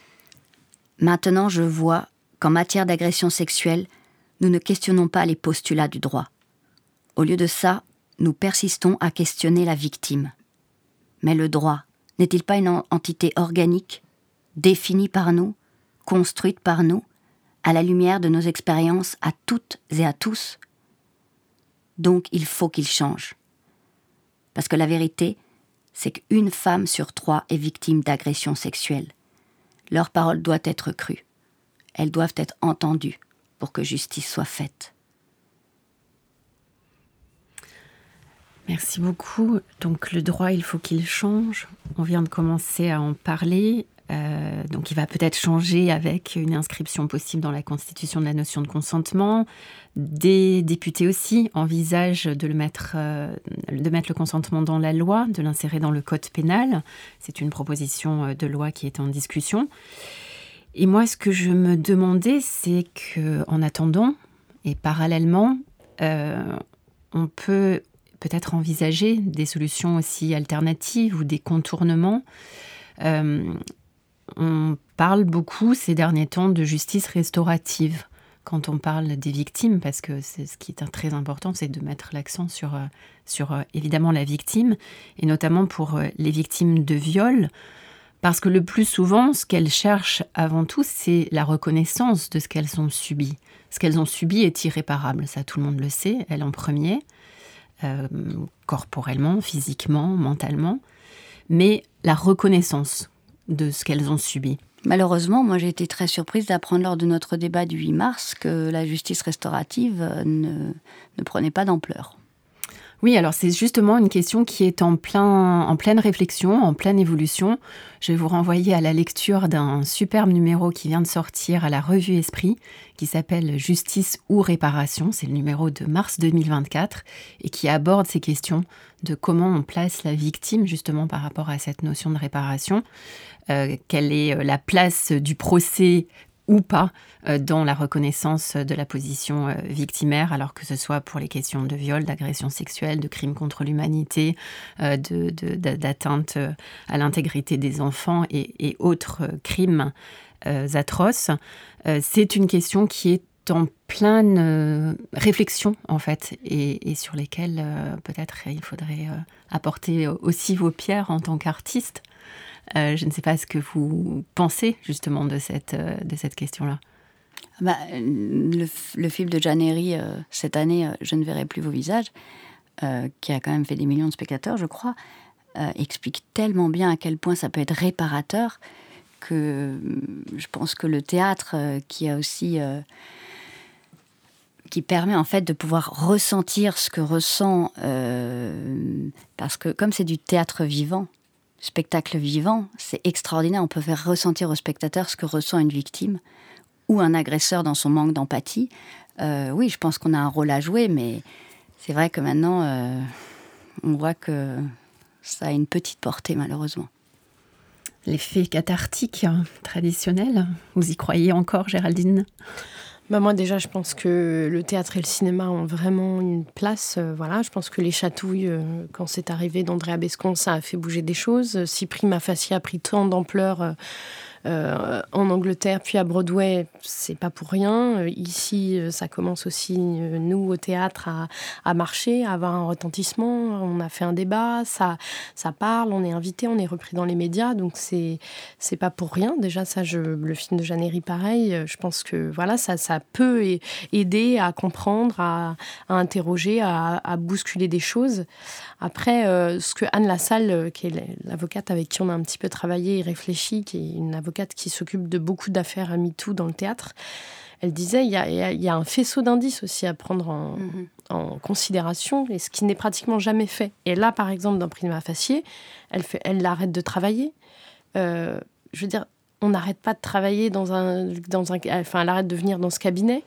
Maintenant, je vois qu'en matière d'agression sexuelle, nous ne questionnons pas les postulats du droit. Au lieu de ça, nous persistons à questionner la victime. Mais le droit n'est-il pas une entité organique, définie par nous, construite par nous, à la lumière de nos expériences à toutes et à tous ? Donc il faut qu'il change. Parce que la vérité, c'est qu'une femme sur trois est victime d'agressions sexuelles. Leur parole doit être crue. Elles doivent être entendues pour que justice soit faite. Merci beaucoup. Donc le droit, il faut qu'il change. On vient de commencer à en parler. Euh, donc il va peut-être changer avec une inscription possible dans la Constitution de la notion de consentement. Des députés aussi envisagent de, le mettre, euh, de mettre le consentement dans la loi, de l'insérer dans le code pénal. C'est une proposition de loi qui est en discussion. Et moi, ce que je me demandais, c'est qu'en attendant, et parallèlement, euh, on peut peut-être envisager des solutions aussi alternatives ou des contournements. Euh, On parle beaucoup ces derniers temps de justice restaurative quand on parle des victimes, parce que c'est ce qui est très important, c'est de mettre l'accent sur, sur évidemment la victime, et notamment pour les victimes de viol, parce que le plus souvent, ce qu'elles cherchent avant tout, c'est la reconnaissance de ce qu'elles ont subi. Ce qu'elles ont subi est irréparable, ça tout le monde le sait, elles en premier, euh, corporellement, physiquement, mentalement, mais la reconnaissance de ce qu'elles ont subi. Malheureusement, moi j'ai été très surprise d'apprendre lors de notre débat du huit mars que la justice restaurative ne, ne prenait pas d'ampleur. Oui, alors c'est justement une question qui est en, plein, en pleine réflexion, en pleine évolution. Je vais vous renvoyer à la lecture d'un superbe numéro qui vient de sortir à la revue Esprit, qui s'appelle « Justice ou réparation ». C'est le numéro de mars deux mille vingt-quatre et qui aborde ces questions de comment on place la victime justement par rapport à cette notion de réparation. Euh, quelle est la place du procès ou pas euh, dans la reconnaissance de la position euh, victimaire, alors que ce soit pour les questions de viol, d'agression sexuelle, de crimes contre l'humanité, euh, de, de, d'atteinte à l'intégrité des enfants et, et autres crimes euh, atroces. Euh, c'est une question qui est en pleine euh, réflexion, en fait, et, et sur lesquelles euh, peut-être il faudrait euh, apporter aussi vos pierres en tant qu'artiste. Euh, je ne sais pas ce que vous pensez justement de cette, euh, de cette question-là. Bah, le, le film de Gianeri, euh, cette année, euh, Je ne verrai plus vos visages, euh, qui a quand même fait des millions de spectateurs, je crois, euh, explique tellement bien à quel point ça peut être réparateur que euh, je pense que le théâtre, euh, qui a aussi... Euh, qui permet en fait de pouvoir ressentir ce que ressent... Euh, parce que comme c'est du théâtre vivant, spectacle vivant, c'est extraordinaire. On peut faire ressentir au spectateur ce que ressent une victime ou un agresseur dans son manque d'empathie. Euh, oui, je pense qu'on a un rôle à jouer, mais c'est vrai que maintenant, euh, on voit que ça a une petite portée, malheureusement. L'effet cathartique traditionnel, vous y croyez encore, Géraldine ? Bah moi déjà, je pense que le théâtre et le cinéma ont vraiment une place. Euh, voilà, je pense que Les Chatouilles, euh, quand c'est arrivé d'Andrea Bescon, ça a fait bouger des choses. Si Prima Facie a pris tant d'ampleur euh, euh, en Angleterre, puis à Broadway, c'est pas pour rien. Euh, ici, euh, ça commence aussi, euh, nous, au théâtre, à, à marcher, à avoir un retentissement. On a fait un débat, ça, ça parle, on est invité, on est repris dans les médias, donc c'est, c'est pas pour rien. Déjà, ça, je, le film de Gianeri, pareil, je pense que voilà, ça, ça peut aider à comprendre, à, à interroger, à, à bousculer des choses. Après, euh, ce que Anne Lassalle, euh, qui est l'avocate avec qui on a un petit peu travaillé et réfléchi, qui est une avocate qui s'occupe de beaucoup d'affaires à MeToo dans le théâtre, elle disait il y a, il y a un faisceau d'indices aussi à prendre en, mmh. en considération, et ce qui n'est pratiquement jamais fait. Et là, par exemple, dans Prima Facie, elle, fait, elle arrête de travailler. Euh, je veux dire, on n'arrête pas de travailler dans un... Dans un enfin, elle arrête de venir dans ce cabinet.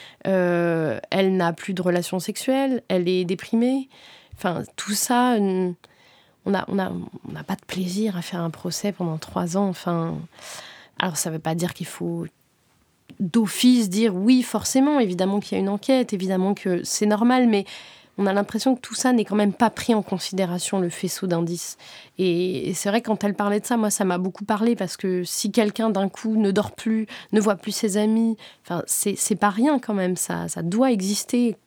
Euh, elle n'a plus de relations sexuelles, elle est déprimée. Enfin, tout ça, on n'a on a, on a pas de plaisir à faire un procès pendant trois ans. Enfin, alors, ça ne veut pas dire qu'il faut d'office dire oui, forcément, évidemment qu'il y a une enquête, évidemment que c'est normal, mais on a l'impression que tout ça n'est quand même pas pris en considération, le faisceau d'indices. Et, et c'est vrai, quand elle parlait de ça, moi, ça m'a beaucoup parlé, parce que si quelqu'un, d'un coup, ne dort plus, ne voit plus ses amis, enfin, c'est, c'est pas rien quand même, ça, ça doit exister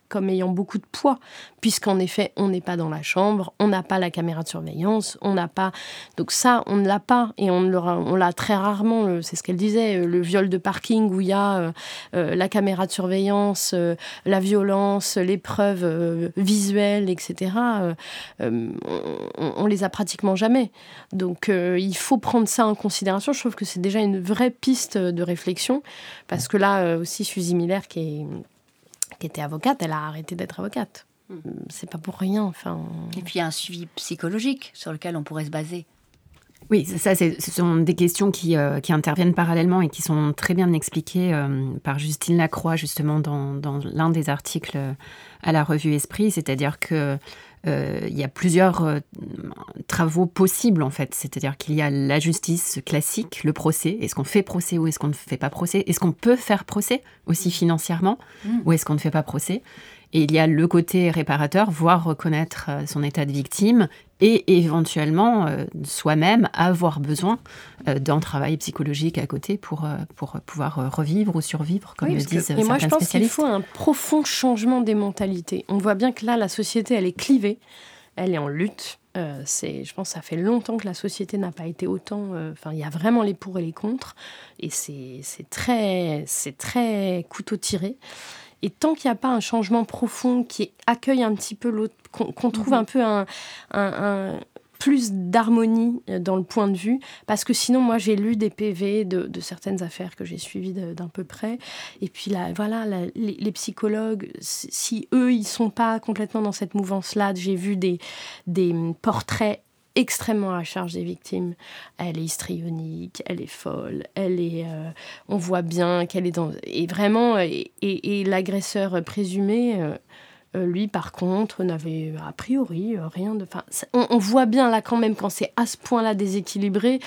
comme ayant beaucoup de poids, puisqu'en effet, on n'est pas dans la chambre, on n'a pas la caméra de surveillance, on n'a pas... Donc ça, on ne l'a pas, et on, l'aura, on l'a très rarement, le, c'est ce qu'elle disait, le viol de parking où il y a euh, euh, la caméra de surveillance, euh, la violence, les preuves euh, visuelles, et cetera. Euh, euh, on, on les a pratiquement jamais. Donc euh, il faut prendre ça en considération. Je trouve que c'est déjà une vraie piste de réflexion, parce que là euh, aussi, Suzy Miller, qui, est, qui était avocate, elle a arrêté d'être avocate. Mmh. C'est pas pour rien. Enfin... Et puis il y a un suivi psychologique sur lequel on pourrait se baser. Oui, ça, c'est, ce sont des questions qui, euh, qui interviennent parallèlement et qui sont très bien expliquées euh, par Justine Lacroix, justement, dans, dans l'un des articles à la revue Esprit. C'est-à-dire que euh, il y a plusieurs euh, travaux possibles, en fait. C'est-à-dire qu'il y a la justice classique, le procès. Est-ce qu'on fait procès ou est-ce qu'on ne fait pas procès ? Est-ce qu'on peut faire procès aussi financièrement mmh. ou est-ce qu'on ne fait pas procès ? Et il y a le côté réparateur, voire reconnaître son état de victime et éventuellement euh, soi-même avoir besoin euh, d'un travail psychologique à côté pour, euh, pour pouvoir euh, revivre ou survivre, comme oui, le disent que, certains spécialistes. Et moi, je pense qu'il faut un profond changement des mentalités. On voit bien que là, la société, elle est clivée, elle est en lutte. Euh, c'est, je pense que ça fait longtemps que la société n'a pas été autant... Enfin, euh, il y a vraiment les pour et les contre. Et c'est, c'est, très, c'est très couteau tiré. Et tant qu'il n'y a pas un changement profond qui accueille un petit peu l'autre, qu'on, qu'on trouve un peu un, un, un plus d'harmonie dans le point de vue, parce que sinon, moi, j'ai lu des P V de, de certaines affaires que j'ai suivies de, d'un peu près, et puis là, voilà, la, les, les psychologues, si eux, ils ne sont pas complètement dans cette mouvance-là, j'ai vu des, des portraits extrêmement à la charge des victimes. Elle est histrionique, elle est folle, elle est, euh, on voit bien qu'elle est dans... Et vraiment, et, et, et l'agresseur présumé, euh, euh, lui, par contre, n'avait a priori euh, rien de... Enfin, on, on voit bien, là, quand même, quand c'est à ce point-là déséquilibré,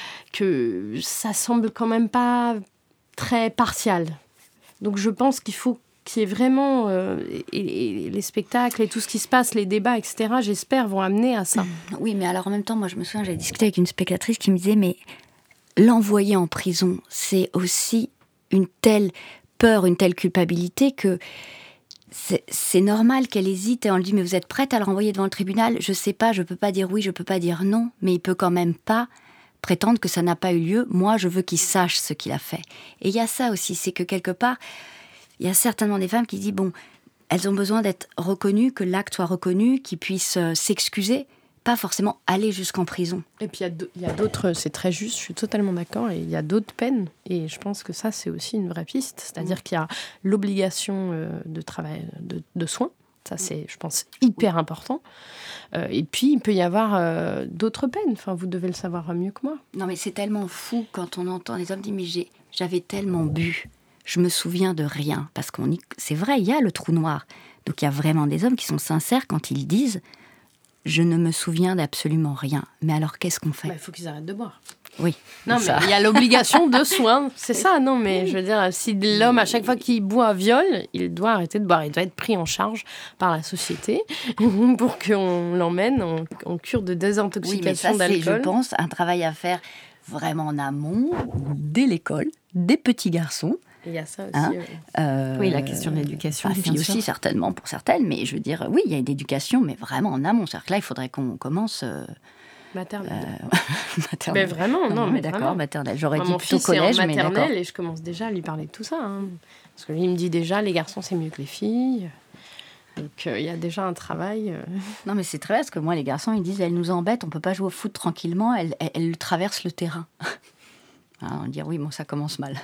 que ça semble quand même pas très partial. Donc, je pense qu'il faut qui est vraiment, euh, et, et les spectacles et tout ce qui se passe, les débats, et cetera, j'espère, vont amener à ça. Oui, mais alors en même temps, moi je me souviens, j'avais discuté avec une spectatrice qui me disait, mais l'envoyer en prison, c'est aussi une telle peur, une telle culpabilité que c'est, c'est normal qu'elle hésite et on lui dit, mais vous êtes prête à le renvoyer devant le tribunal ? Je sais pas, je peux pas dire oui, je peux pas dire non, mais il peut quand même pas prétendre que ça n'a pas eu lieu. Moi, je veux qu'il sache ce qu'il a fait. Et il y a ça aussi, c'est que quelque part, il y a certainement des femmes qui disent, bon, elles ont besoin d'être reconnues, que l'acte soit reconnu, qu'ils puissent euh, s'excuser, pas forcément aller jusqu'en prison. Et puis il y, y a d'autres, c'est très juste, je suis totalement d'accord, et il y a d'autres peines, et je pense que ça, c'est aussi une vraie piste, c'est-à-dire mmh. qu'il y a l'obligation euh, de travail, de, de soins, ça c'est, je pense, hyper important, euh, et puis il peut y avoir euh, d'autres peines, enfin, vous devez le savoir mieux que moi. Non mais c'est tellement fou quand on entend les hommes dire, mais j'ai, j'avais tellement bu, je me souviens de rien, parce qu'on y... c'est vrai, il y a le trou noir. Donc il y a vraiment des hommes qui sont sincères quand ils disent « je ne me souviens d'absolument rien ». Mais alors qu'est-ce qu'on fait ? Il bah, faut qu'ils arrêtent de boire. Oui. Non, mais il y a l'obligation de soins, c'est ça, non, mais je veux dire, si l'homme, à chaque fois qu'il boit, viole, il doit arrêter de boire, il doit être pris en charge par la société pour qu'on l'emmène en, en cure de désintoxication oui, mais ça, d'alcool. C'est, je pense, un travail à faire vraiment en amont, dès l'école, des petits garçons. Il y a ça aussi. Hein euh, oui, la question de l'éducation. Enfin, filles aussi, certainement, pour certaines. Mais je veux dire, oui, il y a une éducation, mais vraiment en amont. C'est-à-dire que là, il faudrait qu'on commence... Euh, maternelle. Euh, maternelle. Mais vraiment, non, non mais, mais d'accord, vraiment. maternelle. J'aurais Moi, dit plutôt collège, mais d'accord. maternelle, et je commence déjà à lui parler de tout ça. Hein. Parce que lui, il me dit déjà, les garçons, c'est mieux que les filles. Donc, il euh, y a déjà un travail... Euh... Non, mais c'est très bien, parce que moi, les garçons, ils disent, elles nous embêtent, on ne peut pas jouer au foot tranquillement, elles, elles, elles traversent le terrain. Hein, on dit, oui, bon, ça commence mal.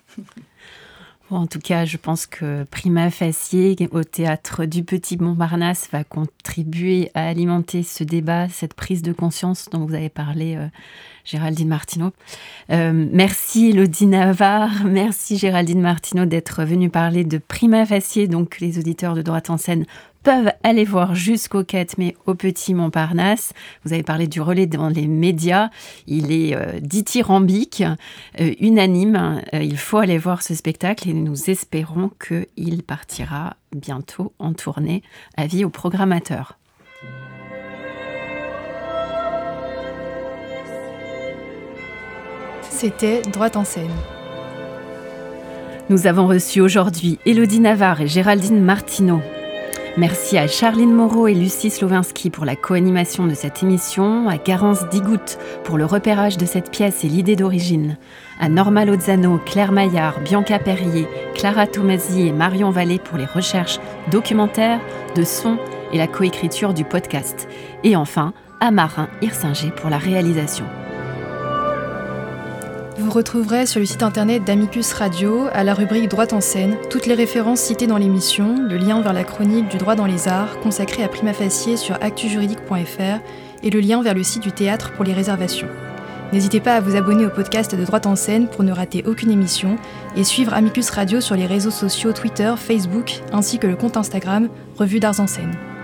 Bon, en tout cas, je pense que Prima Facie, au théâtre du Petit Montparnasse, va contribuer à alimenter ce débat, cette prise de conscience dont vous avez parlé, euh, Géraldine Martineau. Euh, merci Elodie Navarre, merci Géraldine Martineau d'être venue parler de Prima Facie. Donc, les auditeurs de Droite en scène peuvent aller voir jusqu'au quatre mai au Petit Montparnasse. Vous avez parlé du relais dans les médias. Il est euh, dithyrambique, euh, unanime. Euh, il faut aller voir ce spectacle et nous espérons qu'il partira bientôt en tournée. Avis aux programmateurs. C'était Droite en scène. Nous avons reçu aujourd'hui Elodie Navarre et Géraldine Martineau. Merci à Charline Moreau et Lucie Slowinski pour la co-animation de cette émission, à Garance Digout pour le repérage de cette pièce et l'idée d'origine, à Norma Lozano, Claire Maillard, Bianca Perrier, Clara Tomasi et Marion Vallée pour les recherches documentaires, de son et la coécriture du podcast. Et enfin, à Marin Hirsinger pour la réalisation. Vous retrouverez sur le site internet d'Amicus Radio, à la rubrique Droit en scène, toutes les références citées dans l'émission, le lien vers la chronique du droit dans les arts consacrée à Prima Facie sur actu juridique point f r et le lien vers le site du théâtre pour les réservations. N'hésitez pas à vous abonner au podcast de Droit en scène pour ne rater aucune émission et suivre Amicus Radio sur les réseaux sociaux Twitter, Facebook ainsi que le compte Instagram Revue d'Arts en scène.